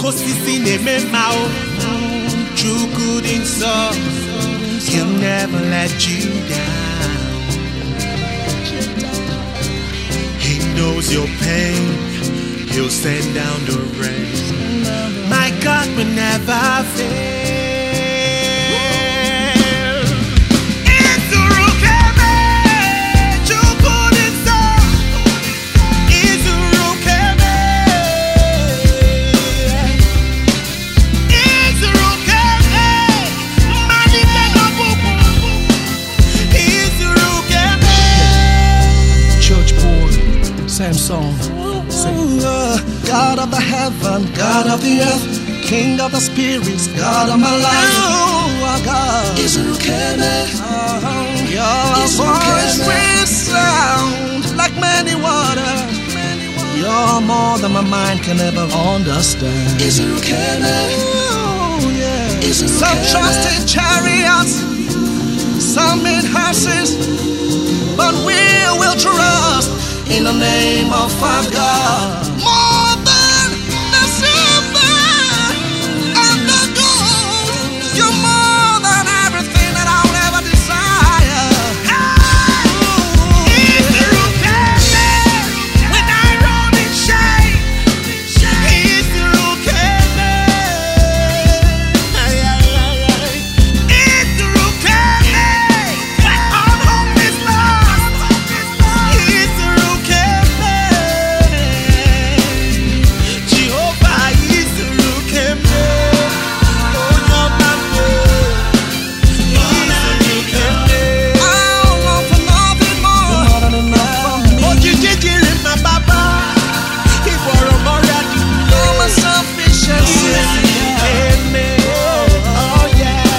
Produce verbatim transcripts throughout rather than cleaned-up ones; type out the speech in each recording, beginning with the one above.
Kosisi neme mao, Chukudinso. He'll never let you down. He knows your pain. He'll send down the rain. My God will never fail. Same song. Sing. God of the heaven, God of the earth, King of the spirits, God of my life. Oh, God. Izurukeme. Your voice will sound like many waters. You're more than my mind can ever understand. Izurukeme. Oh, yeah. Some trust in chariots, some in horses, but we will trust in the name of our God. More than the silver and the gold, you're more than everything that I would ever desire. Oh, Izurukeme. When I run in shame, Izurukeme. Izurukeme. When all hope is lost, Izurukeme. Jehovah Izurukeme. Oh, your mama. Izurukeme. I don't want for nothing more. More than enough for me. Oh, you did it in my baba. He wore a more than you know. My sufficiency. Izurukeme. Oh, yeah.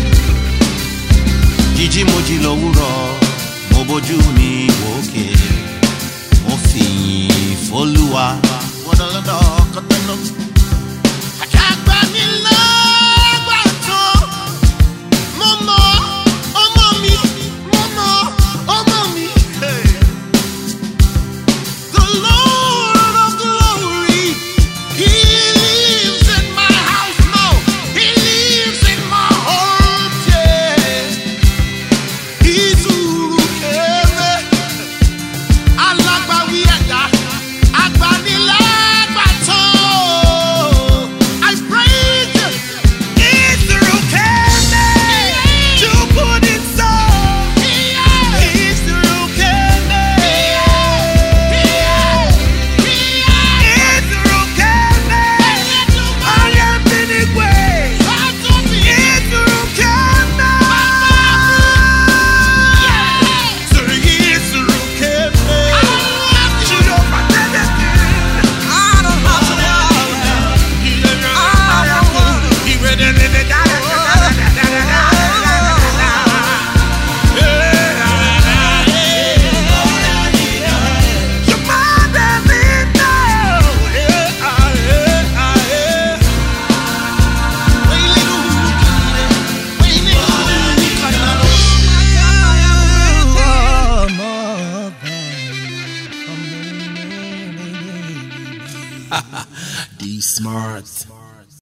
Jíjí mo jí lówùúrọ̀, mo bójú mi wòkè, mo fìyìn f'Olúwa. Wọ́dọ̀lọ́dọ̀ kọ́tẹ́lọ́. Àjàgbá mi lọ́gbà tó. Mo mọ ọmọ mi, mo mọ ọmọ mi. The Lord of glory, He lives in my house now. He lives in my heart, yeah. Izurukeme. Alágbàwí ẹ̀dá, agbanilágbàtọ́. I praise you. Izurukeme. Chukudinso. Izurukeme. Izurukeme. Oyembinigwe. Izurukeme. Say Izurukeme. Jehovah Tenesi. I don't have to worry. You're more than a D Smart.